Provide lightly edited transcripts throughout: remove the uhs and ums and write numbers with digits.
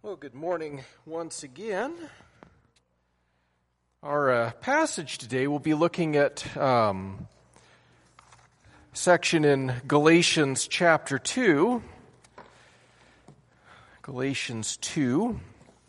Well, good morning once again. Our passage today, we'll be looking at section in Galatians chapter 2. Galatians 2.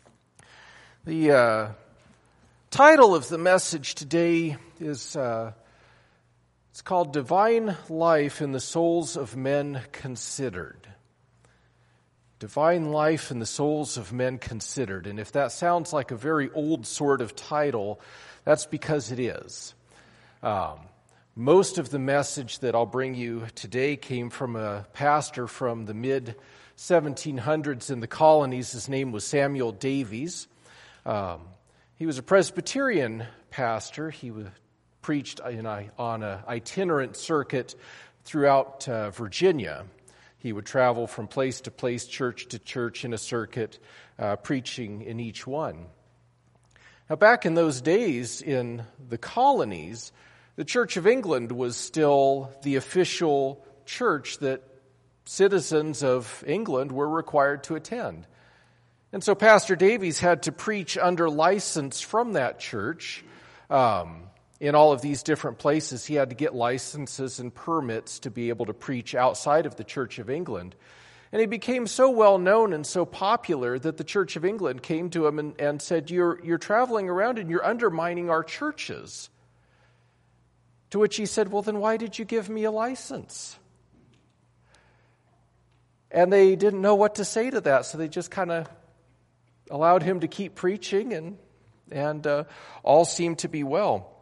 The title of the message today is it's called Divine Life in the Souls of Men Considered. Divine Life in the Souls of Men Considered. And if that sounds like a very old sort of title, that's because it is. Most of the message that I'll bring you today came from a pastor from the mid-1700s in the colonies. His name was Samuel Davies. He was a Presbyterian pastor. He preached on an itinerant circuit throughout Virginia. He would travel from place to place, church to church in a circuit, preaching in each one. Now, back in those days in the colonies, the Church of England was still the official church that citizens of England were required to attend. And so Pastor Davies had to preach under license from that church. In all of these different places, he had to get licenses and permits to be able to preach outside of the Church of England. And he became so well known and so popular that the Church of England came to him and said, You're traveling around and you're undermining our churches. To which he said, well, then why did you give me a license? And they didn't know what to say to that, so they just kind of allowed him to keep preaching, and all seemed to be well.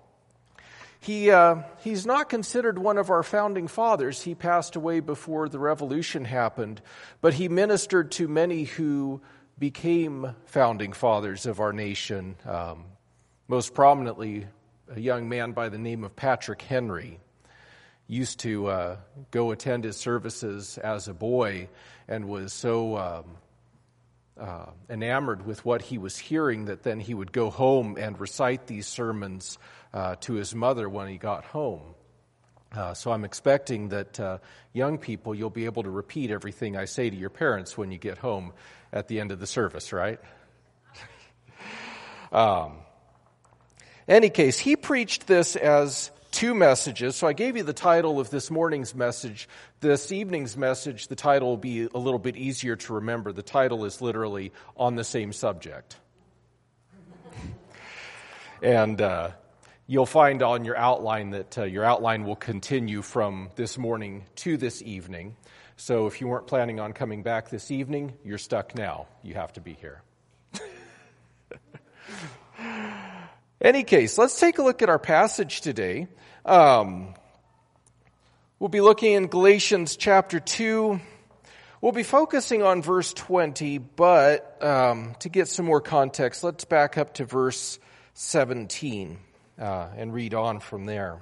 He's not considered one of our founding fathers. He passed away before the Revolution happened, but he ministered to many who became founding fathers of our nation, most prominently a young man by the name of Patrick Henry. Used to go attend his services as a boy and was so enamored with what he was hearing that then he would go home and recite these sermons to his mother when he got home. So I'm expecting that young people, you'll be able to repeat everything I say to your parents when you get home at the end of the service, right? Any case, he preached this as two messages. So I gave you the title of this morning's message. This evening's message, the title will be a little bit easier to remember. The title is literally On the Same Subject. And you'll find on your outline that your outline will continue from this morning to this evening. So if you weren't planning on coming back this evening, you're stuck now. You have to be here. Any case, let's take a look at our passage today. We'll be looking in Galatians chapter 2. We'll be focusing on verse 20, but to get some more context, let's back up to verse 17 and read on from there.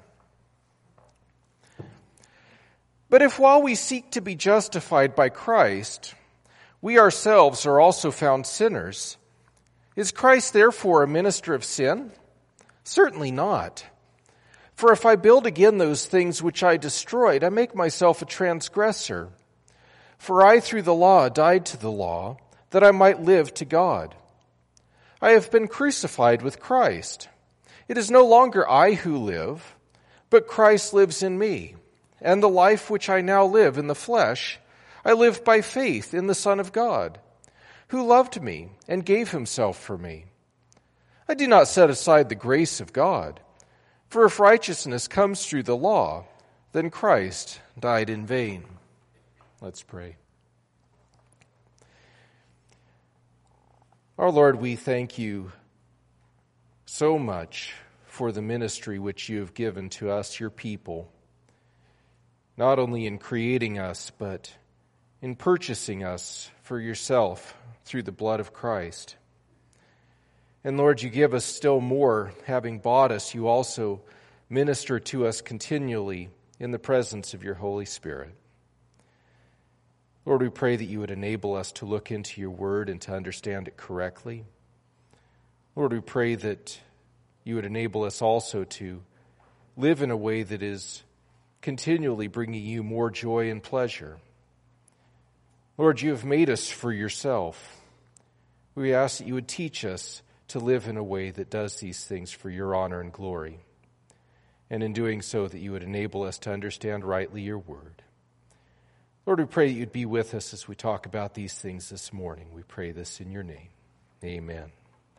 But if while we seek to be justified by Christ, we ourselves are also found sinners, is Christ therefore a minister of sin? Certainly not. For if I build again those things which I destroyed, I make myself a transgressor. For I through the law died to the law, that I might live to God. I have been crucified with Christ. It is no longer I who live, but Christ lives in me. And the life which I now live in the flesh, I live by faith in the Son of God, who loved me and gave himself for me. I do not set aside the grace of God, for if righteousness comes through the law, then Christ died in vain. Let's pray. Our Lord, we thank you so much for the ministry which you have given to us, your people, not only in creating us, but in purchasing us for yourself through the blood of Christ. And Lord, you give us still more. Having bought us, you also minister to us continually in the presence of your Holy Spirit. Lord, we pray that you would enable us to look into your word and to understand it correctly. Lord, we pray that you would enable us also to live in a way that is continually bringing you more joy and pleasure. Lord, you have made us for yourself. We ask that you would teach us to live in a way that does these things for your honor and glory. And in doing so, that you would enable us to understand rightly your word. Lord, we pray that you'd be with us as we talk about these things this morning. We pray this in your name. Amen.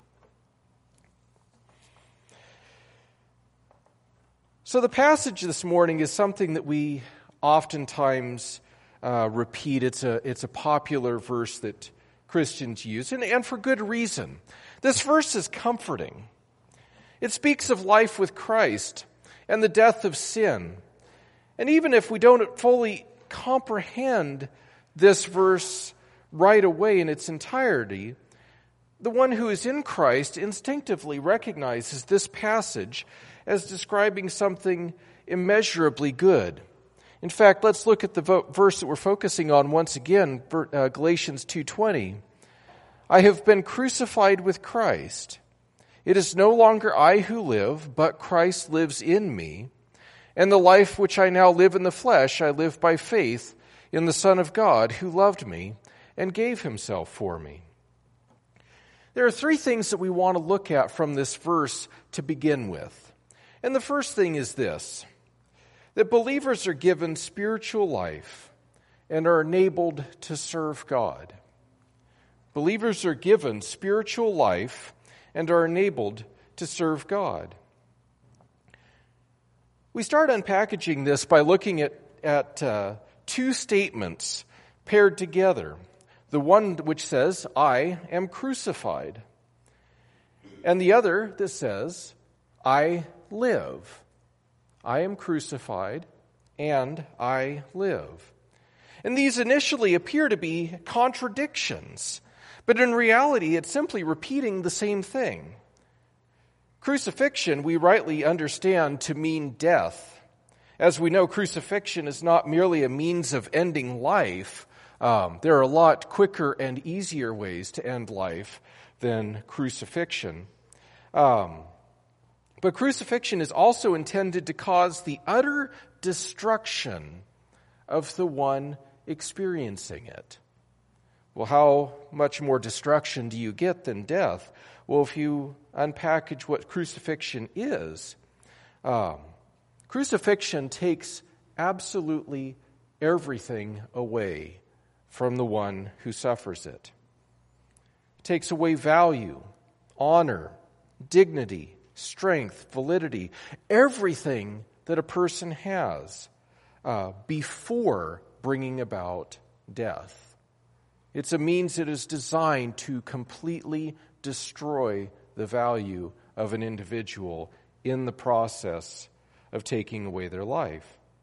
So the passage this morning is something that we oftentimes repeat. It's a popular verse that Christians use, and for good reason. This verse is comforting. It speaks of life with Christ and the death of sin. And even if we don't fully comprehend this verse right away in its entirety, the one who is in Christ instinctively recognizes this passage as describing something immeasurably good. In fact, let's look at the verse that we're focusing on once again, Galatians 2:20. I have been crucified with Christ. It is no longer I who live, but Christ lives in me. And the life which I now live in the flesh, I live by faith in the Son of God who loved me and gave himself for me. There are three things that we want to look at from this verse to begin with. And the first thing is this, that believers are given spiritual life and are enabled to serve God. Believers are given spiritual life and are enabled to serve God. We start unpackaging this by looking at two statements paired together. The one which says, I am crucified. And the other that says, I live. I am crucified and I live. And these initially appear to be contradictions, but in reality it's simply repeating the same thing. Crucifixion we rightly understand to mean death. As we know, crucifixion is not merely a means of ending life. There are a lot quicker and easier ways to end life than crucifixion. But crucifixion is also intended to cause the utter destruction of the one experiencing it. Well, how much more destruction do you get than death? Well, if you unpackage what crucifixion is, crucifixion takes absolutely everything away from the one who suffers it. It takes away value, honor, dignity, strength, validity, everything that a person has before bringing about death. It's a means that is designed to completely destroy the value of an individual in the process of taking away their life.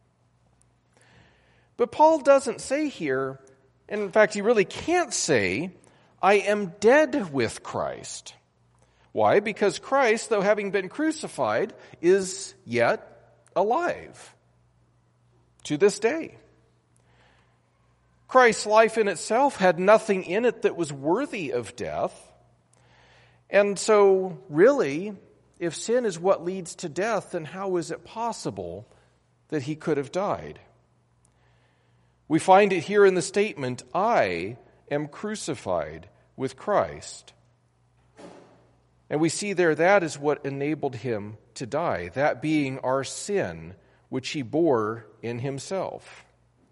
But Paul doesn't say here, and in fact he really can't say, I am dead with Christ. Why? Because Christ, though having been crucified, is yet alive to this day. Christ's life in itself had nothing in it that was worthy of death. And so, really, if sin is what leads to death, then how is it possible that he could have died? We find it here in the statement, I am crucified with Christ. And we see there that is what enabled him to die, that being our sin, which he bore in himself.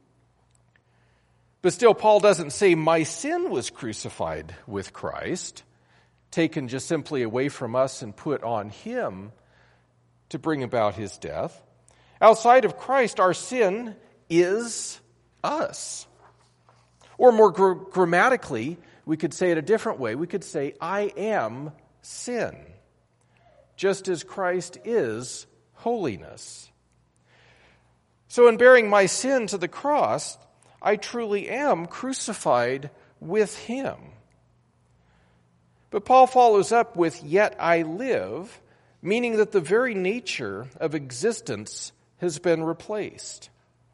But still, Paul doesn't say, my sin was crucified with Christ, taken just simply away from us and put on him to bring about his death. Outside of Christ, our sin is us. Or more grammatically, we could say it a different way. We could say, I am sin, just as Christ is holiness. So in bearing my sin to the cross, I truly am crucified with him. But Paul follows up with, yet I live, meaning that the very nature of existence has been replaced.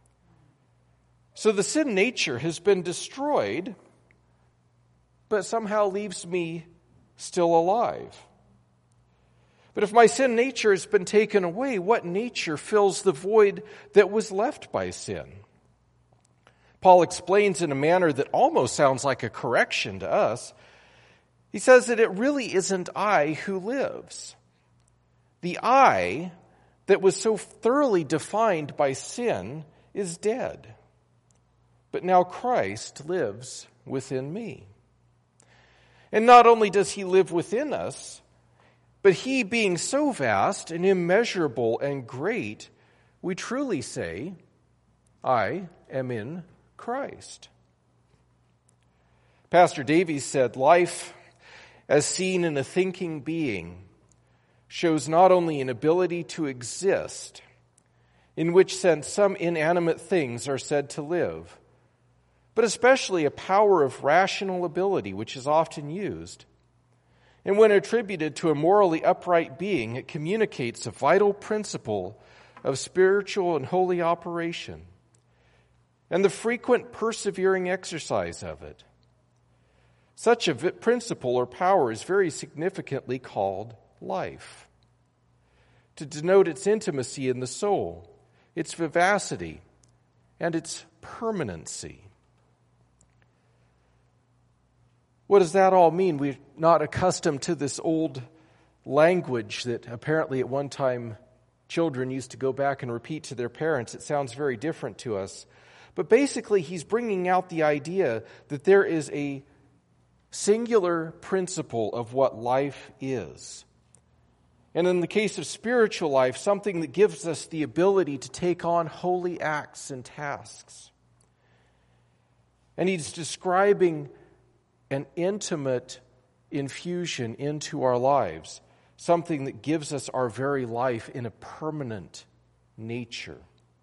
So the sin nature has been destroyed, but somehow leaves me still alive. But if my sin nature has been taken away, what nature fills the void that was left by sin? Paul explains in a manner that almost sounds like a correction to us. He says that it really isn't I who lives. The I that was so thoroughly defined by sin is dead. But now Christ lives within me. And not only does he live within us, but he being so vast and immeasurable and great, we truly say, I am in Christ. Pastor Davies said, life as seen in a thinking being shows not only an ability to exist, in which sense some inanimate things are said to live, but especially a power of rational ability, which is often used. And when attributed to a morally upright being, it communicates a vital principle of spiritual and holy operation, and the frequent persevering exercise of it. Such a principle or power is very significantly called life, to denote its intimacy in the soul, its vivacity, and its permanency. What does that all mean? We're not accustomed to this old language that apparently at one time children used to go back and repeat to their parents. It sounds very different to us. But basically, he's bringing out the idea that there is a singular principle of what life is. And in the case of spiritual life, something that gives us the ability to take on holy acts and tasks. And he's describing an intimate infusion into our lives, something that gives us our very life in a permanent nature.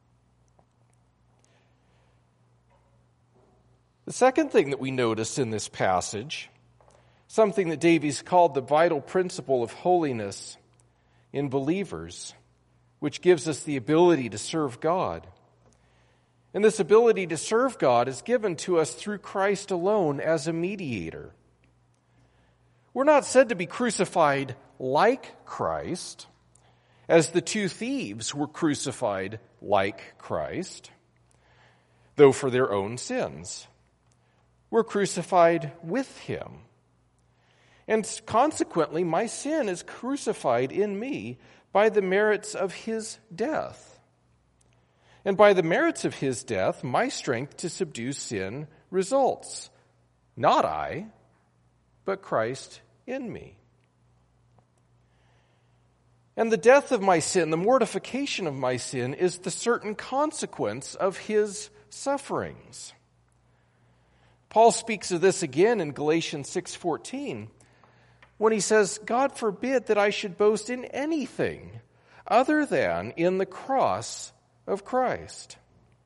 The second thing that we notice in this passage, something that Davies called the vital principle of holiness in believers, which gives us the ability to serve God. And this ability to serve God is given to us through Christ alone as a mediator. We're not said to be crucified like Christ, as the two thieves were crucified like Christ, though for their own sins. We're crucified with him. And consequently, my sin is crucified in me by the merits of his death. And by the merits of his death, my strength to subdue sin results. Not I, but Christ in me. And the death of my sin, the mortification of my sin, is the certain consequence of his sufferings. Paul speaks of this again in Galatians 6:14, when he says, God forbid that I should boast in anything other than in the cross of Christ.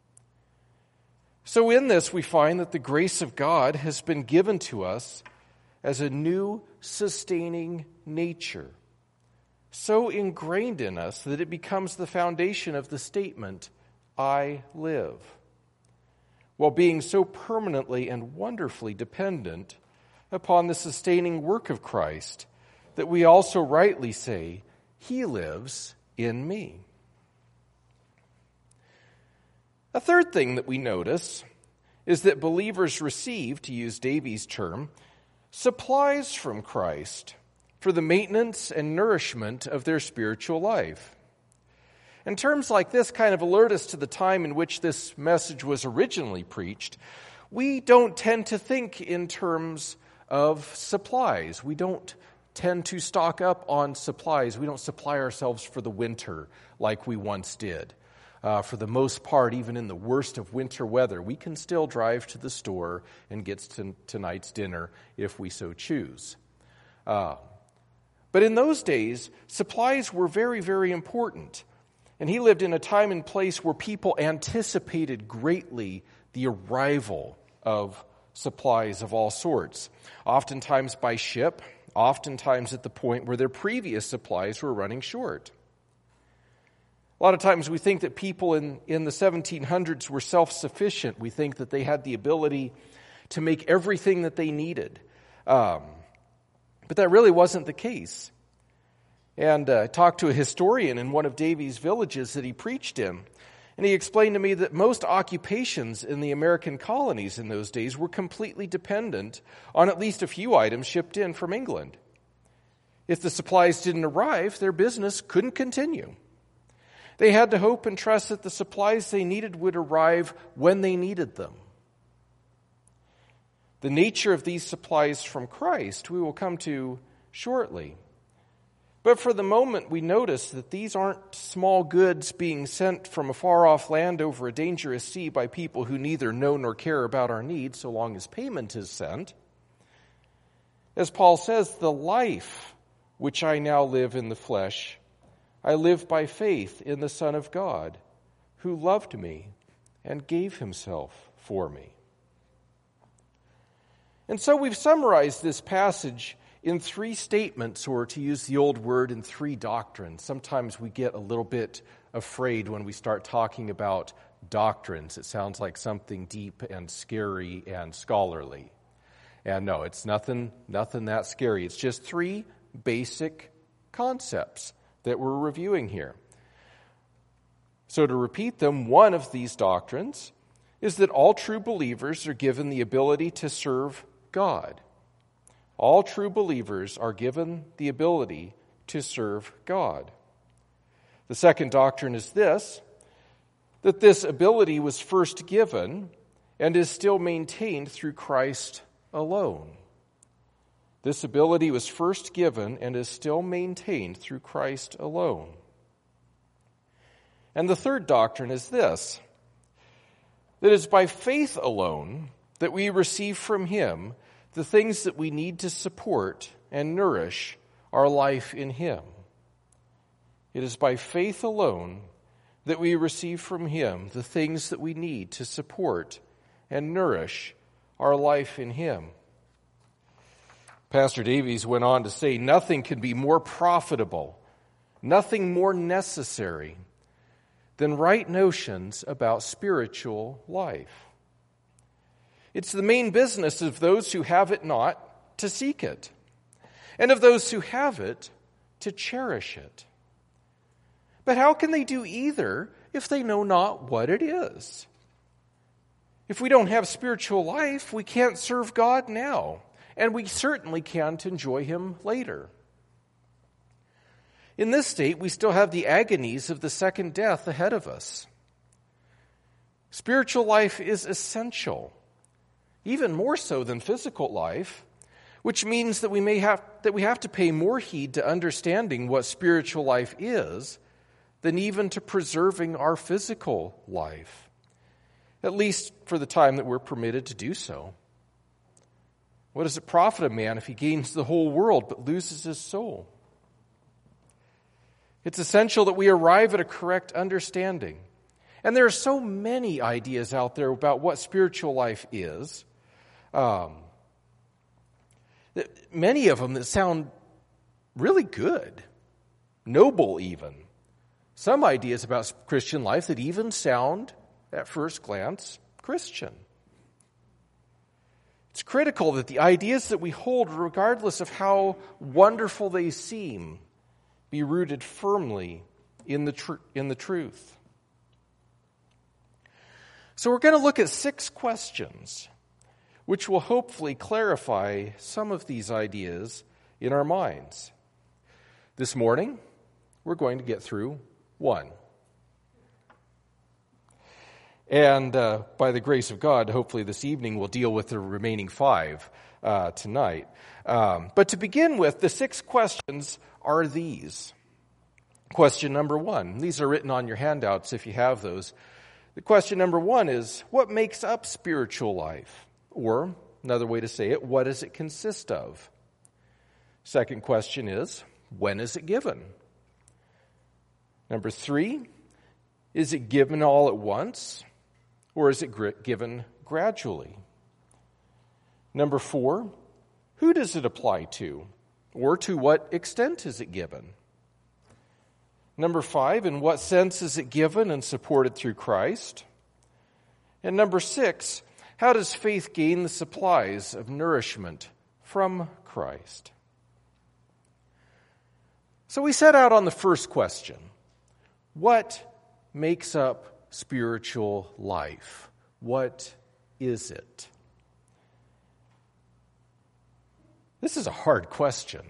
So in this we find that the grace of God has been given to us as a new sustaining nature, so ingrained in us that it becomes the foundation of the statement, I live, while being so permanently and wonderfully dependent upon the sustaining work of Christ that we also rightly say, he lives in me. A third thing that we notice is that believers receive, to use Davies' term, supplies from Christ for the maintenance and nourishment of their spiritual life. And terms like this kind of alert us to the time in which this message was originally preached. We don't tend to think in terms of supplies. We don't tend to stock up on supplies. We don't supply ourselves for the winter like we once did. For the most part, even in the worst of winter weather, we can still drive to the store and get tonight's dinner if we so choose. But in those days, supplies were very, very important. And he lived in a time and place where people anticipated greatly the arrival of supplies of all sorts, oftentimes by ship, oftentimes at the point where their previous supplies were running short. A lot of times we think that people in the 1700s were self-sufficient. We think that they had the ability to make everything that they needed. But that really wasn't the case. And I talked to a historian in one of Davies' villages that he preached in. And he explained to me that most occupations in the American colonies in those days were completely dependent on at least a few items shipped in from England. If the supplies didn't arrive, their business couldn't continue. They had to hope and trust that the supplies they needed would arrive when they needed them. The nature of these supplies from Christ we will come to shortly. But for the moment, we notice that these aren't small goods being sent from a far-off land over a dangerous sea by people who neither know nor care about our needs so long as payment is sent. As Paul says, the life which I now live in the flesh, I live by faith in the Son of God, who loved me and gave himself for me. And so we've summarized this passage in 3 statements, or to use the old word, in 3 doctrines. Sometimes we get a little bit afraid when we start talking about doctrines. It sounds like something deep and scary and scholarly. And no, it's nothing that scary. It's just 3 basic concepts that we're reviewing here. So to repeat them, one of these doctrines is that all true believers are given the ability to serve God. All true believers are given the ability to serve God. The second doctrine is this, that this ability was first given and is still maintained through Christ alone. This ability was first given and is still maintained through Christ alone. And the third doctrine is this, that it's by faith alone that we receive from him the things that we need to support and nourish our life in him. It is by faith alone that we receive from him the things that we need to support and nourish our life in him. Pastor Davies went on to say, nothing can be more profitable, nothing more necessary than right notions about spiritual life. It's the main business of those who have it not to seek it, and of those who have it to cherish it. But how can they do either if they know not what it is? If we don't have spiritual life, we can't serve God now, and we certainly can't enjoy him later. In this state, we still have the agonies of the second death ahead of us. Spiritual life is essential, even more so than physical life, which means that we have to pay more heed to understanding what spiritual life is than even to preserving our physical life, at least for the time that we're permitted to do so. What does it profit a man if he gains the whole world but loses his soul? It's essential that we arrive at a correct understanding. And there are so many ideas out there about what spiritual life is. Many of them that sound really good, noble even. Some ideas about Christian life that even sound, at first glance, Christian. It's critical that the ideas that we hold, regardless of how wonderful they seem, be rooted firmly in the truth. So we're going to look at 6 questions, which will hopefully clarify some of these ideas in our minds. This morning, we're going to get through 1. And by the grace of God, hopefully this evening we'll deal with the remaining 5 tonight. But to begin with, the 6 questions are these. Question number 1. These are written on your handouts if you have those. The question number 1 is, what makes up spiritual life? Or, another way to say it, what does it consist of? Second question is, when is it given? Number 3, is it given all at once? Or is it given gradually? Number 4, who does it apply to? Or to what extent is it given? Number 5, in what sense is it given and supported through Christ? And number 6, how does faith gain the supplies of nourishment from Christ? So we set out on the first question. What makes up spiritual life? What is it? This is a hard question.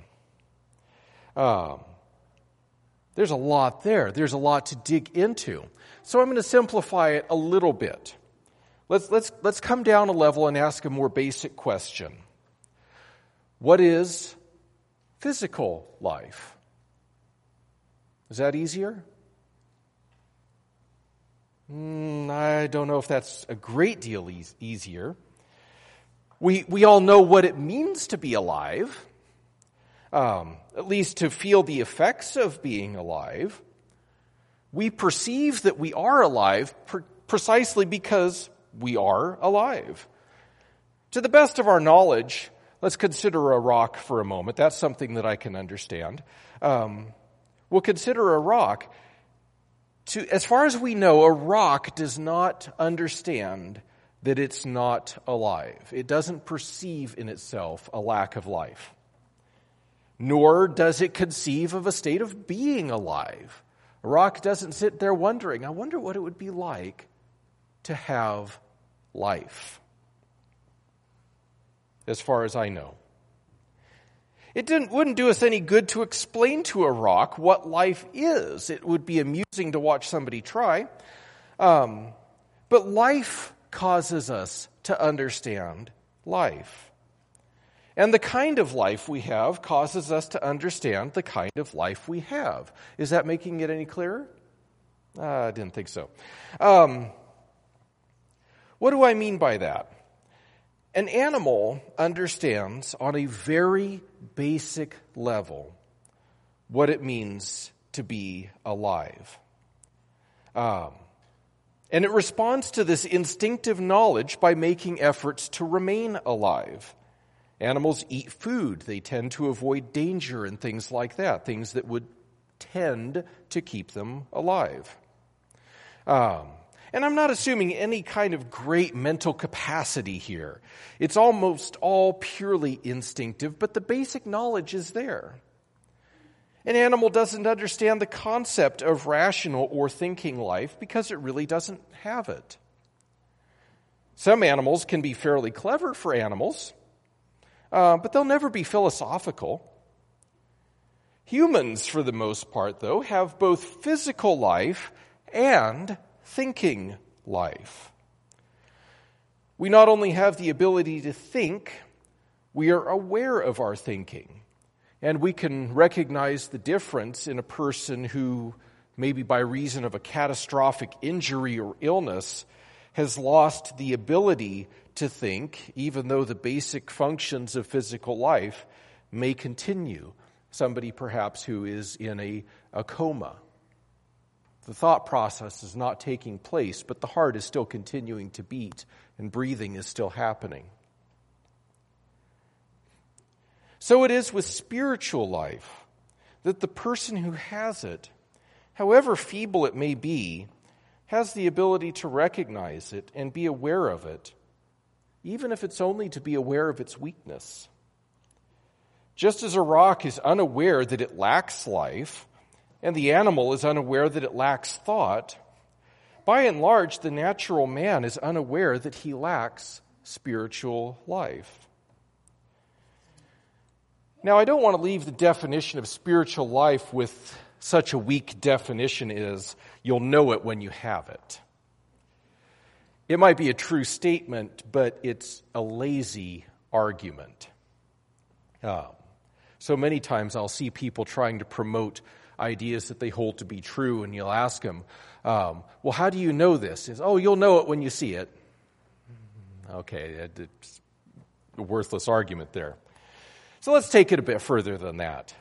There's a lot there. There's a lot to dig into. So I'm going to simplify it a little bit. Let's come down a level and ask a more basic question. What is physical life? Is that easier? I don't know if that's a great deal easier. We all know what it means to be alive, at least to feel the effects of being alive. We perceive that we are alive precisely because we are alive. To the best of our knowledge, let's consider a rock for a moment. That's something that I can understand. We'll consider a rock. As far as we know, a rock does not understand that it's not alive. It doesn't perceive in itself a lack of life. Nor does it conceive of a state of being alive. A rock doesn't sit there wondering, I wonder what it would be like to have life. As far as I know. It wouldn't do us any good to explain to a rock what life is. It would be amusing to watch somebody try. But life causes us to understand life. And the kind of life we have causes us to understand the kind of life we have. Is that making it any clearer? I didn't think so. What do I mean by that? An animal understands on a very basic level what it means to be alive. And it responds to this instinctive knowledge by making efforts to remain alive. Animals eat food. They tend to avoid danger and things like that, things that would tend to keep them alive. And I'm not assuming any kind of great mental capacity here. It's almost all purely instinctive, but the basic knowledge is there. An animal doesn't understand the concept of rational or thinking life because it really doesn't have it. Some animals can be fairly clever for animals, but they'll never be philosophical. Humans, for the most part, though, have both physical life and thinking life. We not only have the ability to think, we are aware of our thinking. And we can recognize the difference in a person who, maybe by reason of a catastrophic injury or illness, has lost the ability to think, even though the basic functions of physical life may continue. Somebody perhaps who is in a coma. The thought process is not taking place, but the heart is still continuing to beat and breathing is still happening. So it is with spiritual life that the person who has it, however feeble it may be, has the ability to recognize it and be aware of it, even if it's only to be aware of its weakness. Just as a rock is unaware that it lacks life, and the animal is unaware that it lacks thought, by and large, the natural man is unaware that he lacks spiritual life. Now, I don't want to leave the definition of spiritual life with such a weak definition as you'll know it when you have it. It might be a true statement, but it's a lazy argument. So many times I'll see people trying to promote ideas that they hold to be true, and you'll ask them, well, how do you know this? It's, you'll know it when you see it. Okay, it's a worthless argument there. So let's take it a bit further than that.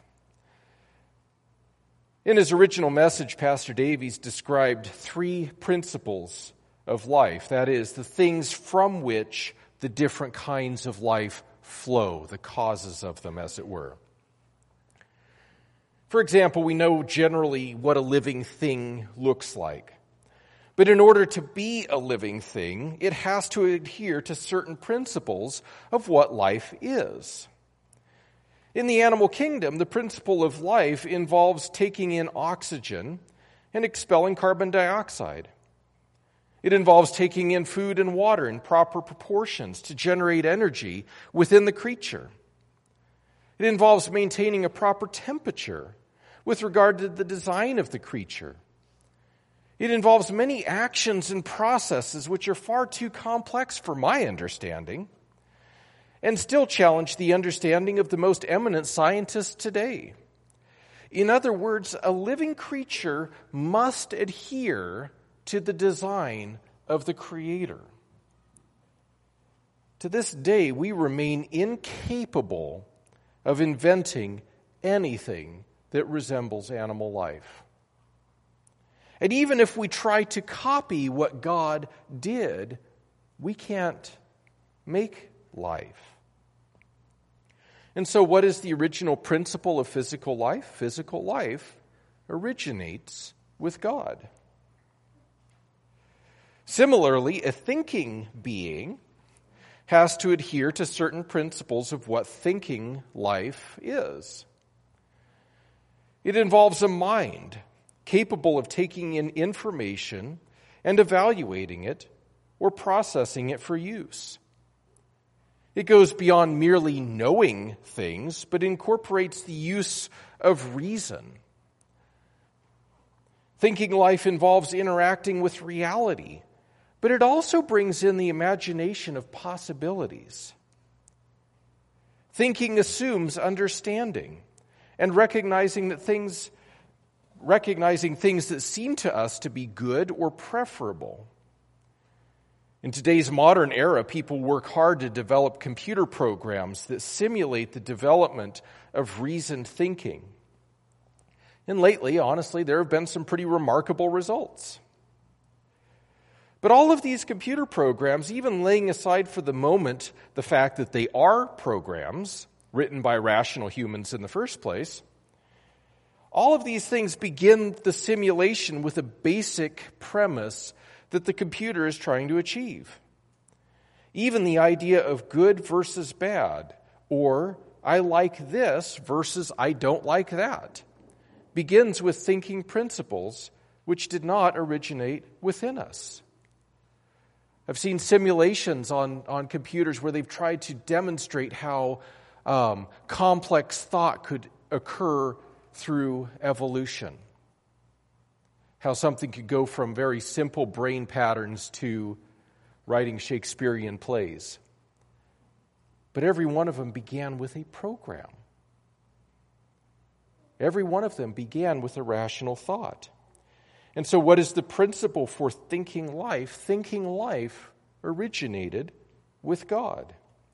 In his original message, Pastor Davies described 3 principles of life. That is, the things from which the different kinds of life flow, the causes of them, as it were. For example, we know generally what a living thing looks like. But in order to be a living thing, it has to adhere to certain principles of what life is. In the animal kingdom, the principle of life involves taking in oxygen and expelling carbon dioxide. It involves taking in food and water in proper proportions to generate energy within the creature. It involves maintaining a proper temperature with regard to the design of the creature. It involves many actions and processes which are far too complex for my understanding and still challenge the understanding of the most eminent scientists today. In other words, a living creature must adhere to the design of the Creator. To this day, we remain incapable of inventing anything that resembles animal life. And even if we try to copy what God did, we can't make life. And so what is the original principle of physical life? Physical life originates with God. Similarly, a thinking being has to adhere to certain principles of what thinking life is. It involves a mind capable of taking in information and evaluating it or processing it for use. It goes beyond merely knowing things, but incorporates the use of reason. Thinking life involves interacting with reality, but it also brings in the imagination of possibilities. Thinking assumes understanding and recognizing things that seem to us to be good or preferable. In today's modern era, people work hard to develop computer programs that simulate the development of reasoned thinking. And lately, honestly, there have been some pretty remarkable results. But all of these computer programs, even laying aside for the moment the fact that they are programs written by rational humans in the first place, all of these things begin the simulation with a basic premise that the computer is trying to achieve. Even the idea of good versus bad, or I like this versus I don't like that, begins with thinking principles which did not originate within us. I've seen simulations on computers where they've tried to demonstrate how complex thought could occur through evolution. How something could go from very simple brain patterns to writing Shakespearean plays. But every one of them began with a program. Every one of them began with a rational thought. And so what is the principle for thinking life? Thinking life originated with God.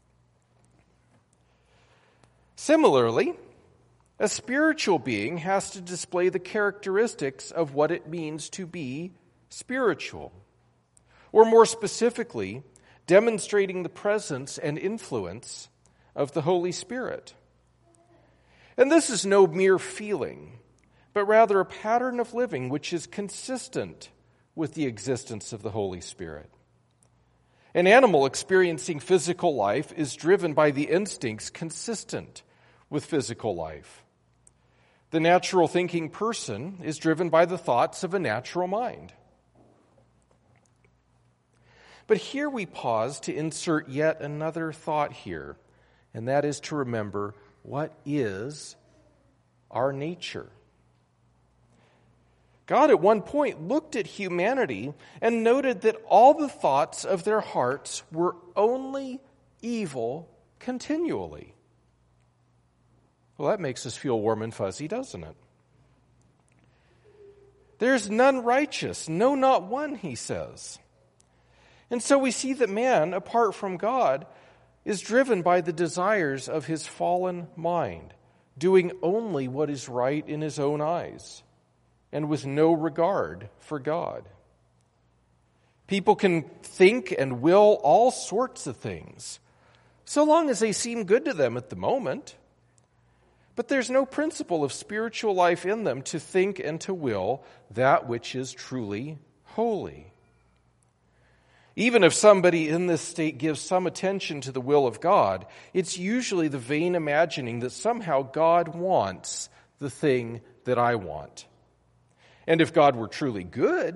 Similarly, a spiritual being has to display the characteristics of what it means to be spiritual, or more specifically, demonstrating the presence and influence of the Holy Spirit. And this is no mere feeling, but rather a pattern of living which is consistent with the existence of the Holy Spirit. An animal experiencing physical life is driven by the instincts consistent with physical life. The natural thinking person is driven by the thoughts of a natural mind. But here we pause to insert yet another thought here, and that is to remember what is our nature. God at one point looked at humanity and noted that all the thoughts of their hearts were only evil continually. Well, that makes us feel warm and fuzzy, doesn't it? There's none righteous, no, not one, he says. And so we see that man, apart from God, is driven by the desires of his fallen mind, doing only what is right in his own eyes, and with no regard for God. People can think and will all sorts of things, so long as they seem good to them at the moment. But there's no principle of spiritual life in them to think and to will that which is truly holy. Even if somebody in this state gives some attention to the will of God, it's usually the vain imagining that somehow God wants the thing that I want. And if God were truly good,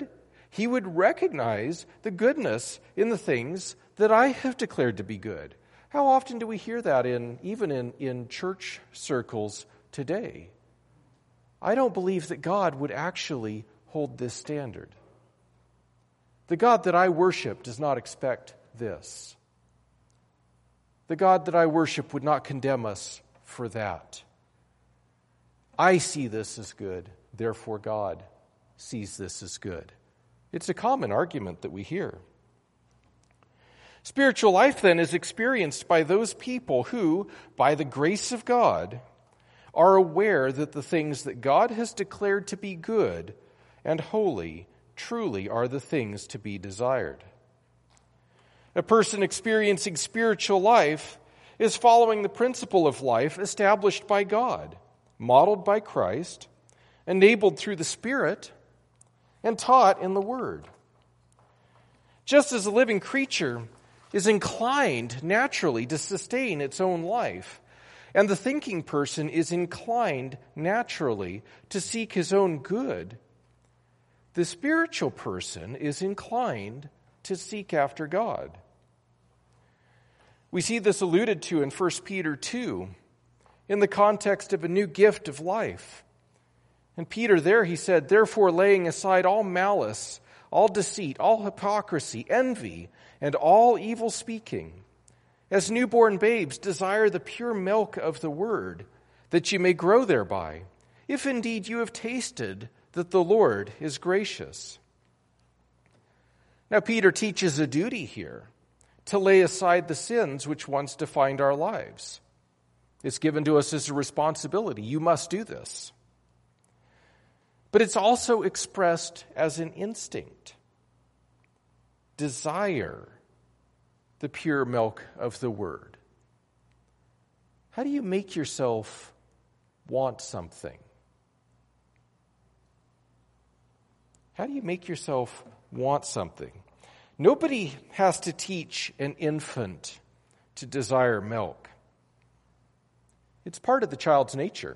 he would recognize the goodness in the things that I have declared to be good. How often do we hear that even in church circles today? I don't believe that God would actually hold this standard. The God that I worship does not expect this. The God that I worship would not condemn us for that. I see this as good, therefore God sees this as good. It's a common argument that we hear. Spiritual life, then, is experienced by those people who, by the grace of God, are aware that the things that God has declared to be good and holy truly are the things to be desired. A person experiencing spiritual life is following the principle of life established by God, modeled by Christ, enabled through the Spirit, and taught in the Word. Just as a living creature is inclined naturally to sustain its own life, and the thinking person is inclined naturally to seek his own good, the spiritual person is inclined to seek after God. We see this alluded to in 1 Peter 2, in the context of a new gift of life. And Peter there, he said, "Therefore laying aside all malice, all deceit, all hypocrisy, envy, and all evil speaking, as newborn babes desire the pure milk of the word, that you may grow thereby, if indeed you have tasted that the Lord is gracious." Now Peter teaches a duty here, to lay aside the sins which once defined our lives. It's given to us as a responsibility. You must do this. But it's also expressed as an instinct. Desire the pure milk of the word. How do you make yourself want something? How do you make yourself want something? Nobody has to teach an infant to desire milk. It's part of the child's nature.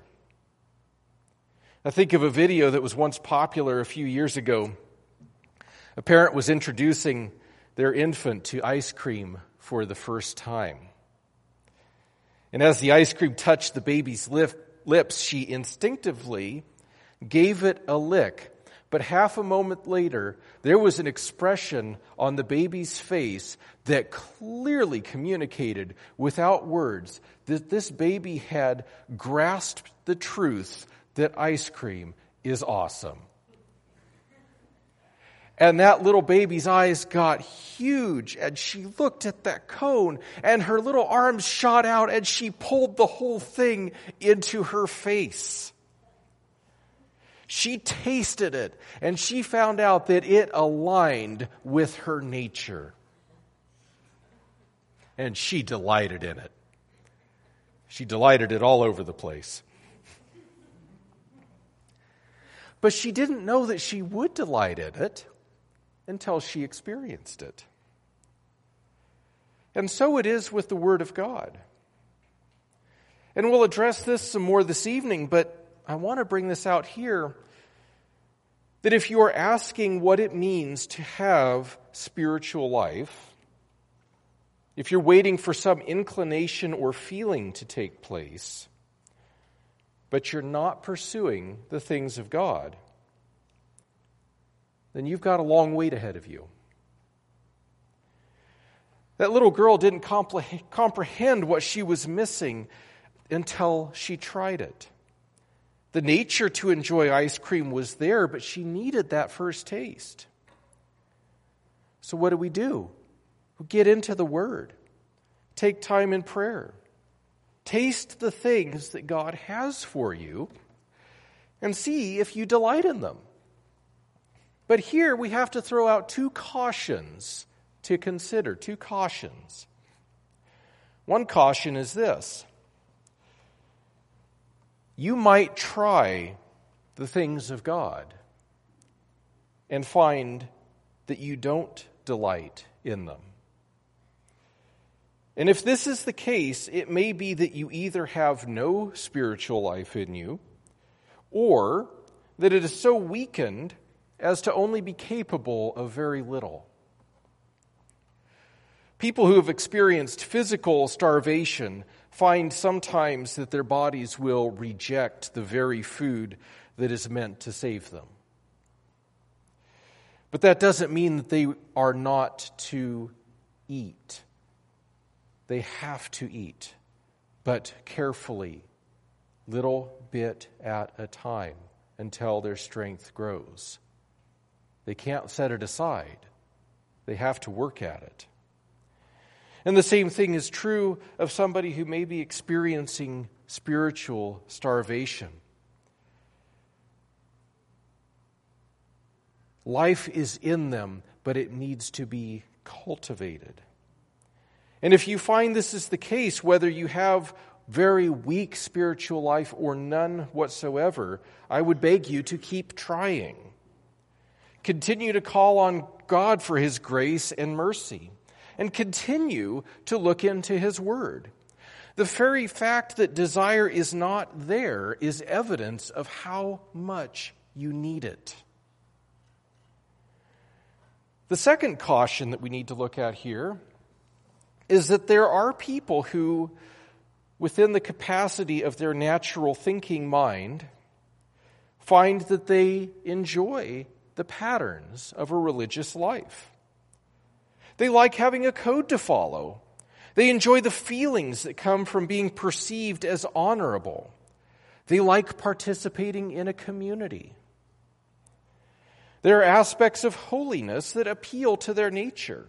I think of a video that was once popular a few years ago. A parent was introducing their infant to ice cream for the first time. And as the ice cream touched the baby's lips, she instinctively gave it a lick. But half a moment later, there was an expression on the baby's face that clearly communicated without words that this baby had grasped the truth that ice cream is awesome. And that little baby's eyes got huge, and she looked at that cone, and her little arms shot out, and she pulled the whole thing into her face. She tasted it, and she found out that it aligned with her nature. And she delighted in it. She delighted it all over the place. But she didn't know that she would delight in it until she experienced it. And so it is with the Word of God. And we'll address this some more this evening, but I want to bring this out here, that if you are asking what it means to have spiritual life, if you're waiting for some inclination or feeling to take place, but you're not pursuing the things of God, then you've got a long wait ahead of you. That little girl didn't comprehend what she was missing until she tried it. The nature to enjoy ice cream was there, but she needed that first taste. So what do? We get into the Word. Take time in prayer. Taste the things that God has for you and see if you delight in them. But here we have to throw out two cautions to consider, two cautions. One caution is this. You might try the things of God and find that you don't delight in them. And if this is the case, it may be that you either have no spiritual life in you, or that it is so weakened as to only be capable of very little. People who have experienced physical starvation find sometimes that their bodies will reject the very food that is meant to save them. But that doesn't mean that they are not to eat. They have to eat, but carefully, little bit at a time, until their strength grows. They can't set it aside. They have to work at it. And the same thing is true of somebody who may be experiencing spiritual starvation. Life is in them, but it needs to be cultivated. And if you find this is the case, whether you have very weak spiritual life or none whatsoever, I would beg you to keep trying. Continue to call on God for His grace and mercy, and continue to look into His Word. The very fact that desire is not there is evidence of how much you need it. The second caution that we need to look at here is that there are people who, within the capacity of their natural thinking mind, find that they enjoy the patterns of a religious life. They like having a code to follow. They enjoy the feelings that come from being perceived as honorable. They like participating in a community. There are aspects of holiness that appeal to their nature.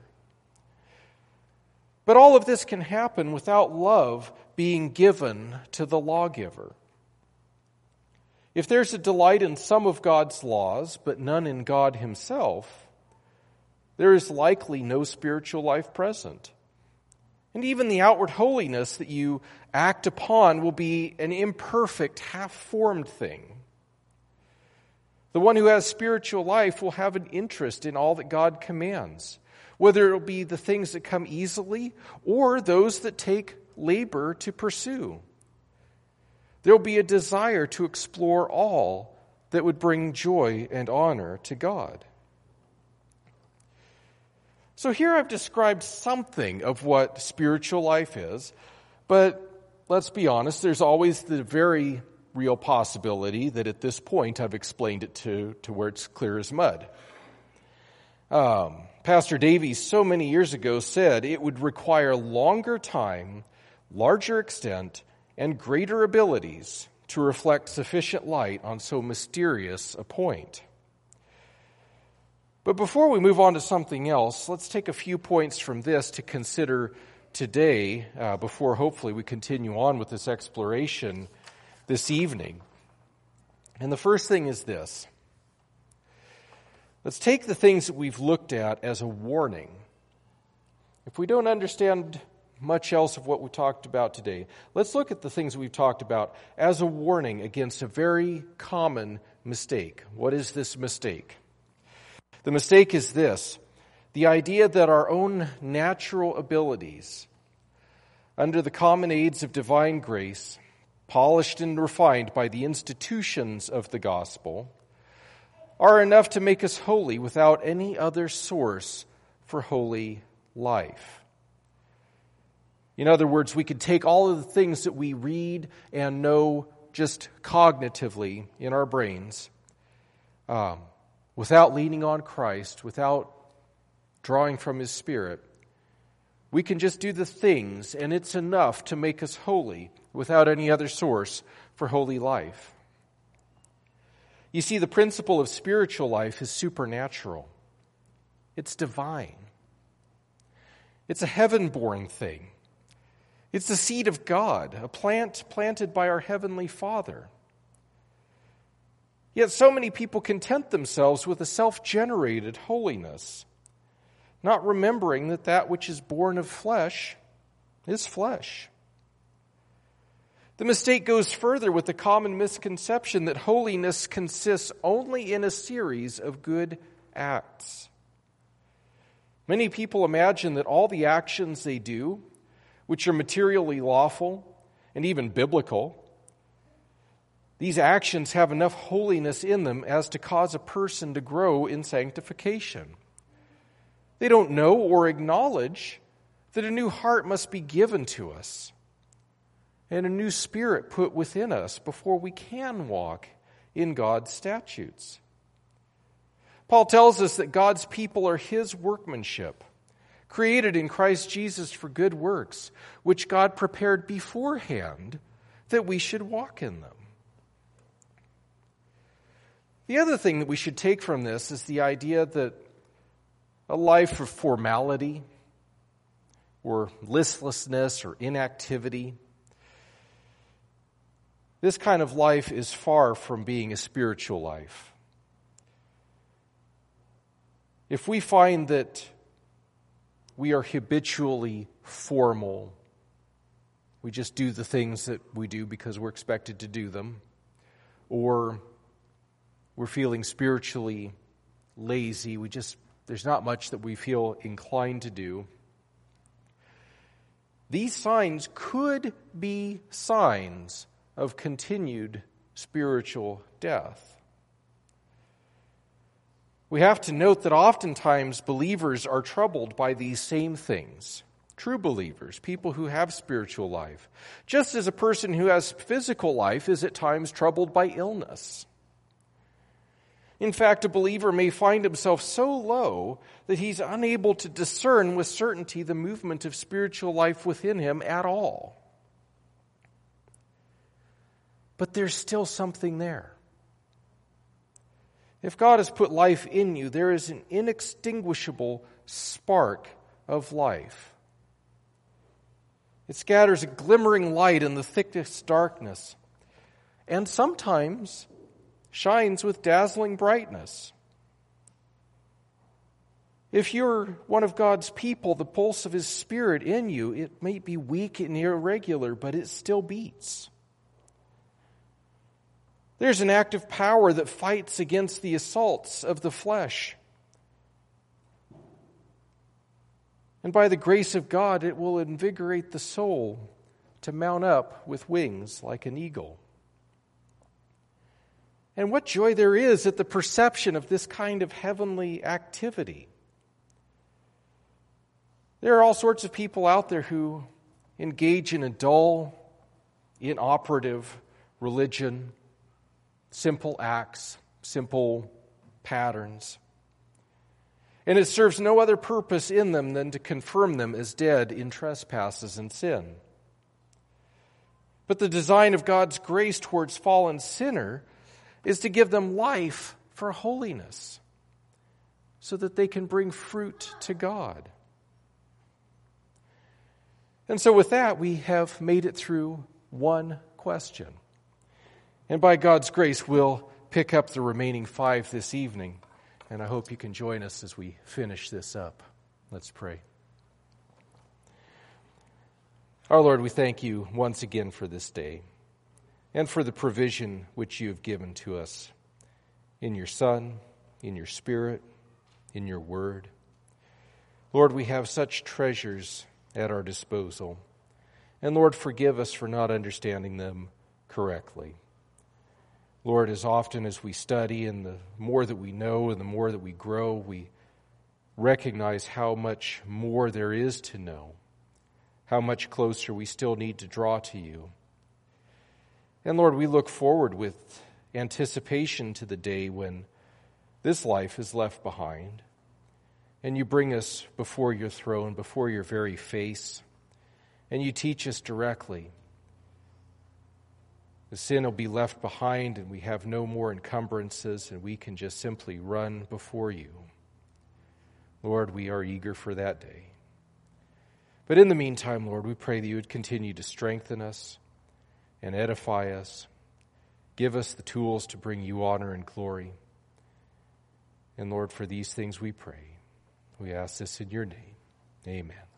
But all of this can happen without love being given to the lawgiver. If there's a delight in some of God's laws, but none in God Himself, there is likely no spiritual life present. And even the outward holiness that you act upon will be an imperfect, half-formed thing. The one who has spiritual life will have an interest in all that God commands, whether it will be the things that come easily or those that take labor to pursue. There will be a desire to explore all that would bring joy and honor to God. So here I've described something of what spiritual life is, but let's be honest, there's always the very real possibility that at this point I've explained it to where it's clear as mud. Pastor Davies so many years ago said it would require longer time, larger extent, and greater abilities to reflect sufficient light on so mysterious a point. But before we move on to something else, let's take a few points from this to consider today before hopefully we continue on with this exploration this evening. And the first thing is this. Let's take the things that we've looked at as a warning. If we don't understand much else of what we talked about today, let's look at the things we've talked about as a warning against a very common mistake. What is this mistake? The mistake is this: the idea that our own natural abilities, under the common aids of divine grace, polished and refined by the institutions of the gospel, are enough to make us holy without any other source for holy life. In other words, we could take all of the things that we read and know just cognitively in our brains, without leaning on Christ, without drawing from His Spirit. We can just do the things, and it's enough to make us holy without any other source for holy life. You see, the principle of spiritual life is supernatural. It's divine. It's a heaven-born thing. It's the seed of God, a plant planted by our Heavenly Father. Yet so many people content themselves with a self-generated holiness, not remembering that that which is born of flesh is flesh. The mistake goes further with the common misconception that holiness consists only in a series of good acts. Many people imagine that all the actions they do, which are materially lawful and even biblical, These actions have enough holiness in them as to cause a person to grow in sanctification. They don't know or acknowledge that a new heart must be given to us and a new spirit put within us before we can walk in God's statutes. Paul tells us that God's people are His workmanship, created in Christ Jesus for good works, which God prepared beforehand that we should walk in them. The other thing that we should take from this is the idea that a life of formality or listlessness or inactivity, this kind of life is far from being a spiritual life. If we find that we are habitually formal, we just do the things that we do because we're expected to do them, or we're feeling spiritually lazy, there's not much that we feel inclined to do. These signs could be signs of continued spiritual death. We have to note that oftentimes believers are troubled by these same things. True believers, people who have spiritual life, just as a person who has physical life is at times troubled by illness. In fact, a believer may find himself so low that he's unable to discern with certainty the movement of spiritual life within him at all. But there's still something there. If God has put life in you, there is an inextinguishable spark of life. It scatters a glimmering light in the thickest darkness, and sometimes shines with dazzling brightness. If you're one of God's people, the pulse of His Spirit in you, it may be weak and irregular, but it still beats. There's an active power that fights against the assaults of the flesh. And by the grace of God, it will invigorate the soul to mount up with wings like an eagle. And what joy there is at the perception of this kind of heavenly activity. There are all sorts of people out there who engage in a dull, inoperative religion, simple acts, simple patterns. And it serves no other purpose in them than to confirm them as dead in trespasses and sin. But the design of God's grace towards fallen sinner is to give them life for holiness so that they can bring fruit to God. And so with that, we have made it through one question. And by God's grace, we'll pick up the remaining 5 this evening. And I hope you can join us as we finish this up. Let's pray. Our Lord, we thank you once again for this day and for the provision which you have given to us in your Son, in your Spirit, in your Word. Lord, we have such treasures at our disposal. And Lord, forgive us for not understanding them correctly. Lord, as often as we study and the more that we know and the more that we grow, we recognize how much more there is to know, how much closer we still need to draw to you. And Lord, we look forward with anticipation to the day when this life is left behind and you bring us before your throne, before your very face, and you teach us directly. The sin will be left behind and we have no more encumbrances and we can just simply run before you. Lord, we are eager for that day. But in the meantime, Lord, we pray that you would continue to strengthen us and edify us. Give us the tools to bring you honor and glory. And Lord, for these things we pray. We ask this in your name. Amen.